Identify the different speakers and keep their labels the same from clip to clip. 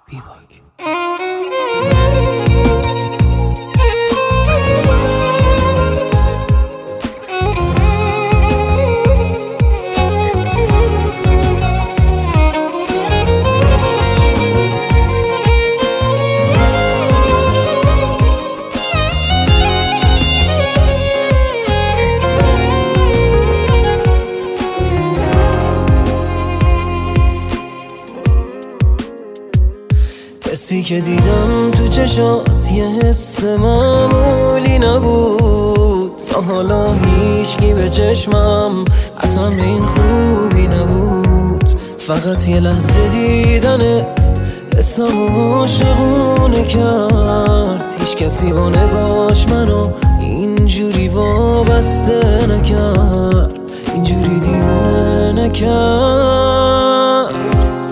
Speaker 1: بیباک. حسی که دیدم تو چشات یه حس معمولی نبود، تا حالا هیچکی به چشمم اصلا به این خوبی نبود. فقط یه لحظه دیدنت حسم عاشقونه کرد، هیچ کسی با نگاش منو اینجوری وابسته نکرد، اینجوری دیوونه نکرد.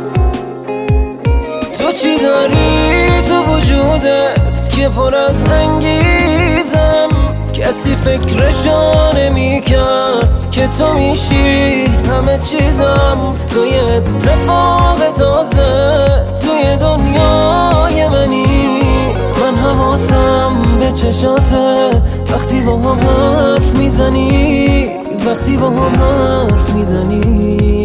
Speaker 1: تو چی داری تو وجودت که پر از انگیزم، کسی فکرشو نمی کرد که تو میشی همه چیزم. تو یه اتفاق تازه توی دنیای منی، من حواسم به چشاته وقتی با هم حرف میزنی، وقتی با هم حرف میزنی.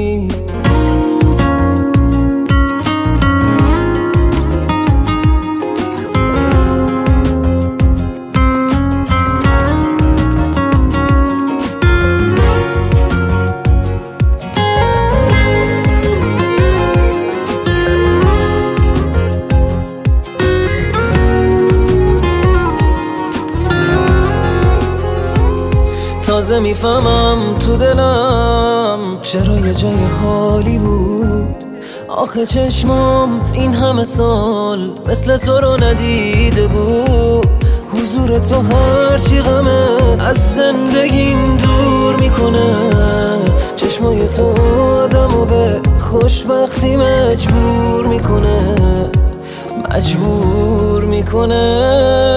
Speaker 1: تازه میفهمم تو دلم چرا یه جای خالی بود. آخه چشمام این همه سال مثل تو رو ندیده بود. حضور تو هرچی غمه از زندگیم دور میکنه، چشمای تو آدمو به خوشبختی مجبور میکنه، مجبور میکنه.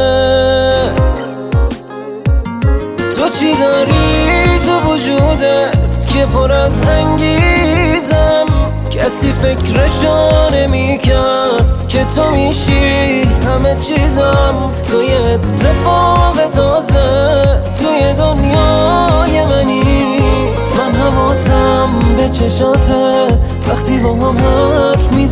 Speaker 1: تو چی داری تو وجودت که پر از انگیزم، کسی فکرشو نمی کرد که تو میشی همه چیزم. تو یه اتفاق تازه توی دنیای منی، من حواسم به چشاته وقتی با هم حرف